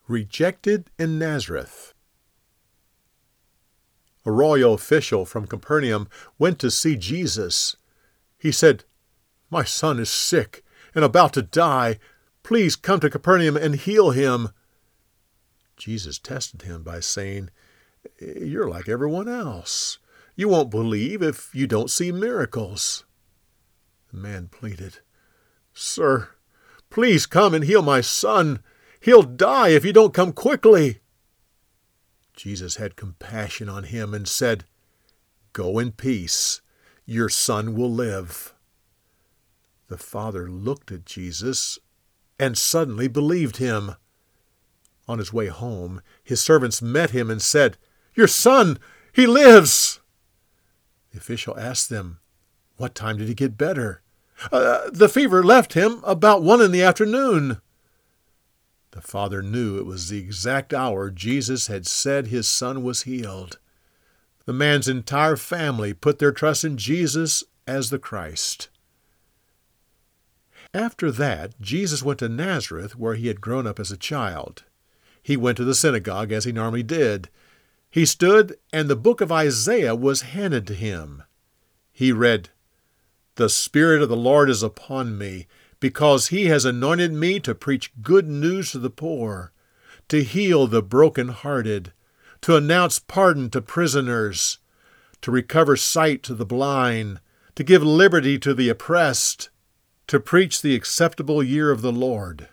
Rejected in Nazareth. A royal official from Capernaum went to see Jesus. He said, "My son is sick and about to die. Please come to Capernaum and heal him." Jesus tested him by saying, "You're like everyone else. You won't believe if you don't see miracles." The man pleaded, "Sir, please come and heal my son. He'll die if you don't come quickly." Jesus had compassion on him and said, "Go in peace. Your son will live." The father looked at Jesus and suddenly believed him. On his way home, his servants met him and said, "Your son, he lives!" The official asked them, "What time did he get better?" The fever left him about 1 PM." The father knew it was the exact hour Jesus had said his son was healed. The man's entire family put their trust in Jesus as the Christ. After that, Jesus went to Nazareth, where he had grown up as a child. He went to the synagogue as he normally did. He stood, and the book of Isaiah was handed to him. He read, "The Spirit of the Lord is upon me, because he has anointed me to preach good news to the poor, to heal the brokenhearted, to announce pardon to prisoners, to recover sight to the blind, to give liberty to the oppressed, to preach the acceptable year of the Lord."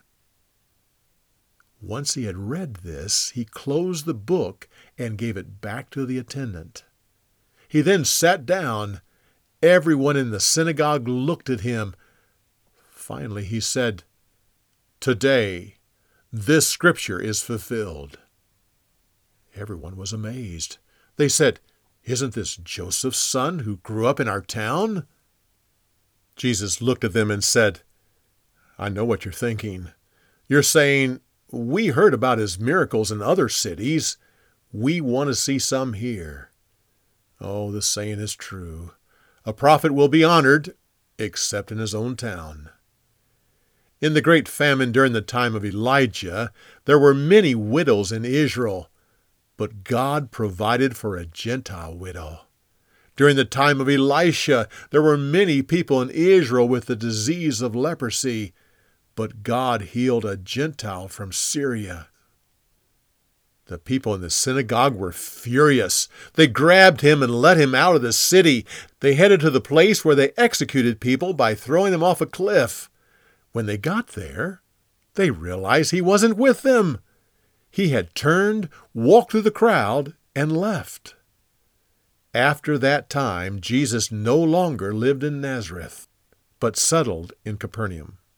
Once he had read this, he closed the book and gave it back to the attendant. He then sat down. Everyone in the synagogue looked at him. Finally he said, "Today, this scripture is fulfilled." Everyone was amazed. They said, "Isn't this Joseph's son who grew up in our town?" Jesus looked at them and said, "I know what you're thinking. You're saying, 'We heard about his miracles in other cities. We want to see some here.' Oh, the saying is true. A prophet will be honored, except in his own town." In the great famine during the time of Elijah, there were many widows in Israel, but God provided for a Gentile widow. During the time of Elisha, there were many people in Israel with the disease of leprosy, but God healed a Gentile from Syria. The people in the synagogue were furious. They grabbed him and let him out of the city. They headed to the place where they executed people by throwing them off a cliff. When they got there, they realized he wasn't with them. He had turned, walked through the crowd, and left. After that time, Jesus no longer lived in Nazareth, but settled in Capernaum.